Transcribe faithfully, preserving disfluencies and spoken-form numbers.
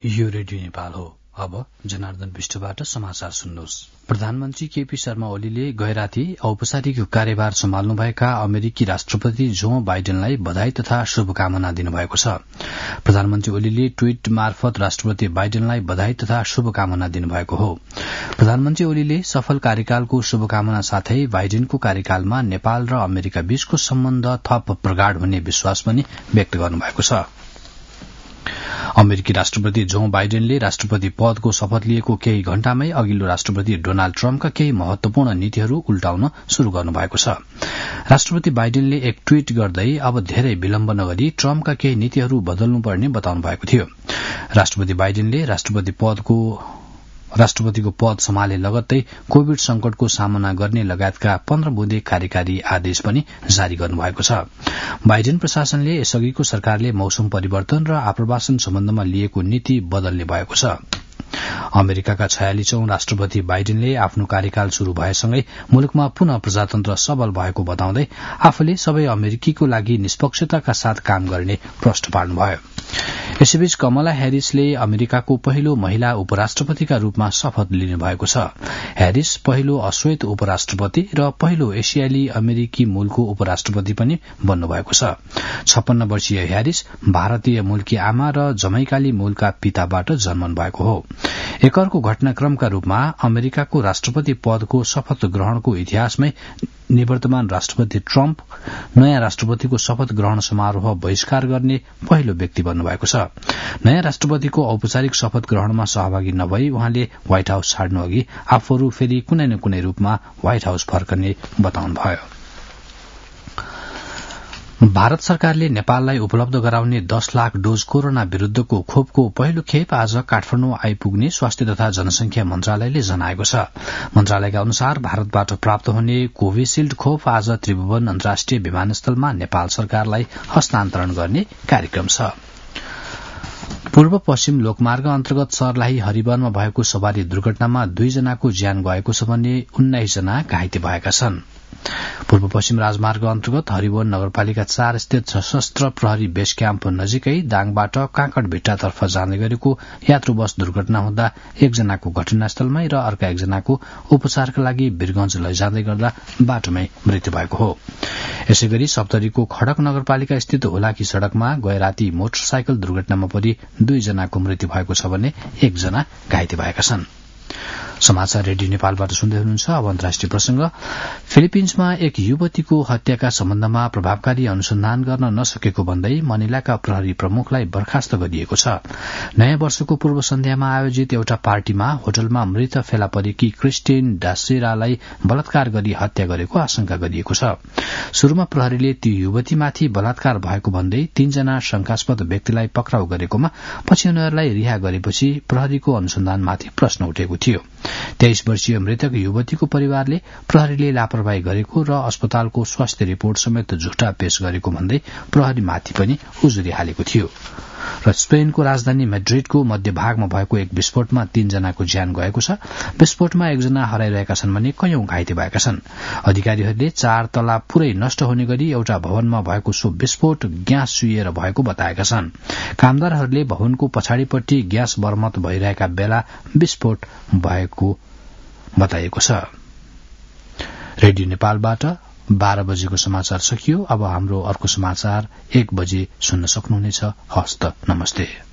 यो रेडियो नेपाल हो। अब जनार्दन विष्टबाट समाचार सुन्नुहोस्। प्रधानमन्त्री केपी शर्मा ओलीले गैराती औपचारिक कार्यभार सम्हाल्नुभएका अमेरिकी राष्ट्रपति जो बाइडेनलाई बधाई तथा शुभकामना दिनुभएको छ। प्रधानमन्त्री ओलीले ट्वीट मार्फत राष्ट्रपति बाइडेनलाई बधाई तथा शुभकामना दिनुभएको हो। प्रधानमन्त्री ओलीले सफल कार्यकालको शुभकामना साथै बाइडेनको कार्यकालमा नेपाल र अमेरिका बीचको सम्बन्ध थप प्रगाढ़ हुने विश्वास पनि व्यक्त गर्नुभएको छ। अमेरिकी राष्ट्रपति जो बाइडेनले राष्ट्रपति पदको शपथ लिएको केही घण्टामै अघिल्लो राष्ट्रपति डोनाल्ड ट्रम्पका केही महत्वपूर्ण नीतिहरू उल्टाउन शुरू गर्नुभएको छ। राष्ट्रपति बाइडेनले एक ट्वीट गर्दै अब धेरै विलम्ब नगरी ट्रम्पका केही नीतिहरू बदल्नुपर्ने बताउनु भएको थियो। राष्ट्रपति बाइडेनले राष्ट्रपति पदको राष्ट्रपतिको पद सम्हाले लगत्तै कोविड संकटको सामना गर्ने लगायतका पन्ध्र बुँदे कार्यकारी आदेश पनि जारी गर्नुभएको छ। बाइडेन प्रशासनले यसअघिको सरकारले मौसम परिवर्तन र आप्रवासन सम्बन्धमा लिएको नीति बदल्ने भएको छ। अमेरिकाका छयालिसौं राष्ट्रपति बाइडेनले आफ्नो कार्यकाल शुरू भएसँगै मुलुकमा पुनः प्रजातन्त्र सबल भएको बताउँदै आफूले सबै अमेरिकीको लागि निष्पक्षताका साथ काम गर्ने प्रश्न पार्नुभयो। यसैबीच कमला हैरिसले अमेरिकाको पहिलो महिला उपराष्ट्रपतिका रूपमा शपथ लिनुभएको छ। हैरिस पहिलो अश्वेत उपराष्ट्रपति र पहिलो एसियाली अमेरिकी मूलको उपराष्ट्रपति पनि बन्नुभएको छ। छप्पन्न वर्षीय हैरिस भारतीय मूलकी आमा र जमैकाली मूलका पिताबाट जन्मनु भएको हो। एकअर्को घटनाक्रमका रूपमा अमेरिकाको राष्ट्रपति पदको शपथ ग्रहणको इतिहासमै निवर्तमान राष्ट्रपति ट्रम्प नयाँ राष्ट्रपतिको शपथ ग्रहण समारोह बहिष्कार गर्ने पहिलो व्यक्ति बन्नुभएको छ। नयाँ राष्ट्रपतिको औपचारिक शपथ ग्रहणमा सहभागी नभई उहाँले व्हाइट हाउस छाड्नु अघि आफूहरू फेरि कुनै न कुनै रूपमा व्हाइट हाउस फर्कने बताउनुभयो। भारत सरकारले नेपाललाई उपलब्ध गराउने दस लाख डोज कोरोना विरूद्धको खोपको पहिलो खेप आज काठमाडौँ आइपुग्ने स्वास्थ्य तथा जनसंख्या मन्त्रालयले जनाएको छ। मन्त्रालयका अनुसार भारतबाट प्राप्त हुने कोभिशील्ड खोप आज त्रिभुवन अन्तर्राष्ट्रिय विमानस्थलमा नेपाल सरकारलाई हस्तान्तरण गर्ने कार्यक्रम छ। पूर्व पश्चिम लोकमार्ग अन्तर्गत सर्लाही हरिवनमा भएको सवारी दुर्घटनामा दुईजनाको ज्यान गएको छ भने उन्नाइस जना घाइते भएका छन्। पूर्व पश्चिम राजमार्ग अन्तर्गत हरिवन नगरपालिका चार स्थित सशस्त्र प्रहरी बेस क्याम्प नजिकै दाङबाट काँकडभिट्टातर्फ जाँदै गरेको यात्रु बस दुर्घटना हुँदा एकजनाको घटनास्थलमै र अर्का एकजनाको उपचारका लागि वीरगंज लैजाँदै गर्दा बाटोमै मृत्यु भएको हो। यसैगरी सप्तरीको खड़क नगरपालिका स्थित हुलाकी सड़कमा गए राति मोटरसाइकल दुर्घटनामा परि दुईजनाको मृत्यु भएको छ भने एकजना घाइते भएका छन्। समाचार रेडियो नेपालबाट सुन्दै हुनुहुन्छ। अब अन्तर्राष्ट्रिय प्रसंग। फिलिपिन्समा एक युवतीको हत्याका सम्बन्धमा प्रभावकारी अनुसन्धान गर्न नसकेको भन्दै मनिलाका प्रहरी प्रमुखलाई बर्खास्त गरिएको छ। नयाँ वर्षको पूर्व सन्ध्यामा आयोजित एउटा पार्टीमा होटलमा मृत फेला परेकी क्रिस्टिन डासेरालाई बलात्कार गरी हत्या गरेको आशंका गरिएको छ। शुरूमा प्रहरीले ती युवतीमाथि बलात्कार भएको भन्दै तीनजना शंकास्पद व्यक्तिलाई पक्राउ गरेकोमा पछि उनीहरूलाई रिहा गरेपछि प्रहरीको अनुसन्धानमाथि प्रश्न उठेको थियो। तेइस वर्षीय मृतक युवतीको परिवारले प्रहरीले लापरवाही गरेको र अस्पतालको स्वास्थ्य रिपोर्ट समेत झुटा पेश गरेको भन्दै प्रहरीमाथि पनि उजुरी हालेको थियो। र स्पेनको राजधानी मैड्रिडको मध्यभागमा भएको एक विस्फोटमा तीनजनाको ज्यान गएको छ। विस्फोटमा एकजना हराइरहेका छन् भने कैयौं घाइते भएका छन्। अधिकारीहरूले चार तला पूरै नष्ट हुने गरी एउटा भवनमा भएको सो विस्फोट ग्यास चुहिएर भएको बताएका छन्। कामदारहरूले भवनको पछाडिपट्टि ग्यास बर्मत भइरहेका बेला विस्फोट भएको बताइएको छ। रेडियो नेपालबाट बाह्र बजेको समाचार सकियो। अब हाम्रो अर्को समाचार एक बजे सुन्न सक्नुहुनेछ। हस्त नमस्ते।